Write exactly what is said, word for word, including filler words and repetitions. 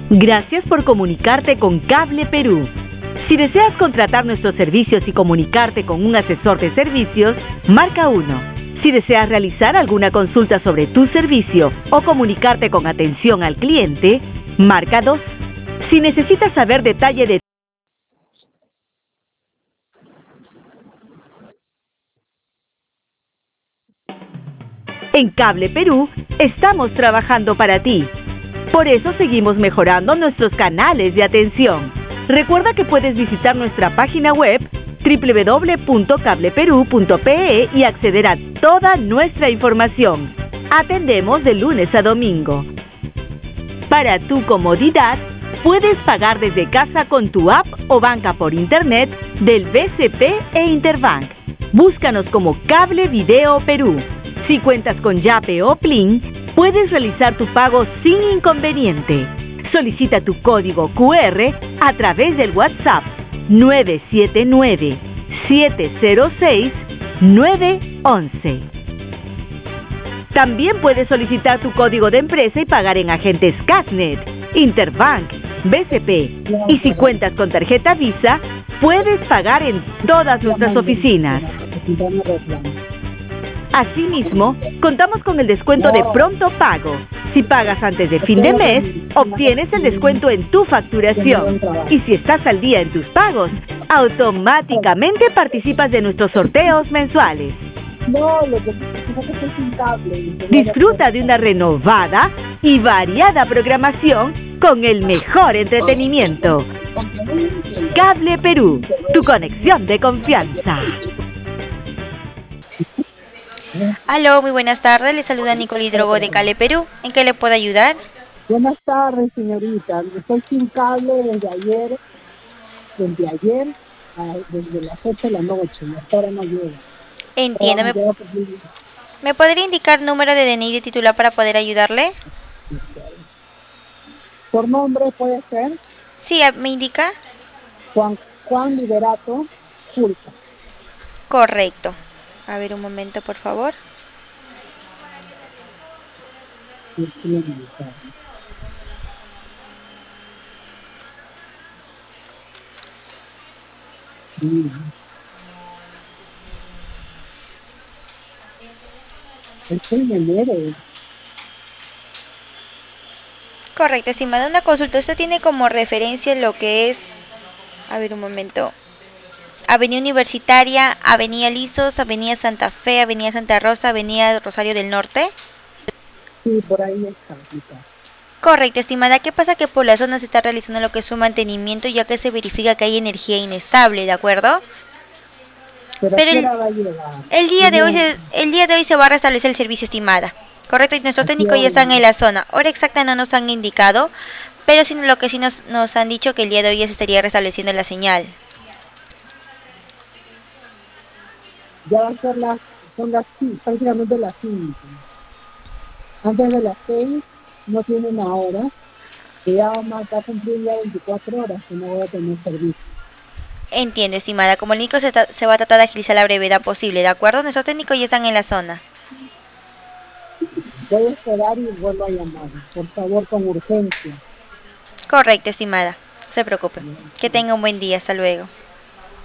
Gracias por comunicarte con Cable Perú. Si deseas contratar nuestros servicios y comunicarte con un asesor de servicios, marca uno. Si deseas realizar alguna consulta sobre tu servicio o comunicarte con atención al cliente, marca dos. Si necesitas saber detalle de En Cable Perú, estamos trabajando para ti. Por eso seguimos mejorando nuestros canales de atención. Recuerda que puedes visitar nuestra página web doble u doble u doble u punto cable perú punto pe e y acceder a toda nuestra información. Atendemos de lunes a domingo. Para tu comodidad, puedes pagar desde casa con tu app o banca por internet del B C P e Interbank. Búscanos como Cable Video Perú. Si cuentas con Yape o Plin, puedes realizar tu pago sin inconveniente. Solicita tu código cu erre a través del WhatsApp nueve siete nueve, siete cero seis, nueve once. También puedes solicitar tu código de empresa y pagar en agentes Casnet, Interbank, B C P. Y si cuentas con tarjeta Visa, puedes pagar en todas nuestras oficinas. Asimismo, contamos con el descuento de pronto pago. Si pagas antes de fin de mes, obtienes el descuento en tu facturación. Y si estás al día en tus pagos, automáticamente participas de nuestros sorteos mensuales. Disfruta de una renovada y variada programación con el mejor entretenimiento. Cable Perú, tu conexión de confianza. Aló, muy buenas tardes. Le saluda Nicole Drogo de Cable Perú. ¿En qué le puedo ayudar? Buenas tardes, señorita. Estoy sin cable desde ayer, desde ayer, a, desde las ocho de la noche. Y hasta ahora no llega. Entiendo. ¿Me, ¿Me podría indicar número de D N I de titular para poder ayudarle? ¿Por nombre puede ser? Sí, ¿me indica? Juan, Juan Liberato Fulca. Correcto. A ver, un momento, por favor. Estoy en enero. Correcto, estimada. Una consulta. Usted tiene como referencia lo que es... A ver, un momento. Avenida Universitaria, Avenida Lizos, Avenida Santa Fe, Avenida Santa Rosa, Avenida Rosario del Norte. Sí, por ahí está. Correcto, estimada. ¿Qué pasa? Que por la zona se está realizando lo que es su mantenimiento, ya que se verifica que hay energía inestable, ¿de acuerdo? Pero, Pero el, va a llegar? el día de hoy se, el día de hoy se va a restablecer el servicio, estimada. Correcto, y nuestros técnicos ya están en la zona. Hora exacta no nos han indicado, pero sí, lo que sí nos, nos han dicho que el día de hoy ya se estaría restableciendo la señal. Ya va a ser las, son las, prácticamente las cinco. Antes de las seis no tiene una hora, que ya va a cumplir ya veinticuatro horas que no voy a tener servicio. Entiendo, estimada. Como el técnico se, se va a tratar de agilizar la brevedad posible, ¿de acuerdo? Nuestros técnicos ya están en la zona. Voy a esperar y vuelvo a llamar, por favor, con urgencia. Correcto, estimada. No se preocupe. Que tenga un buen día. Hasta luego.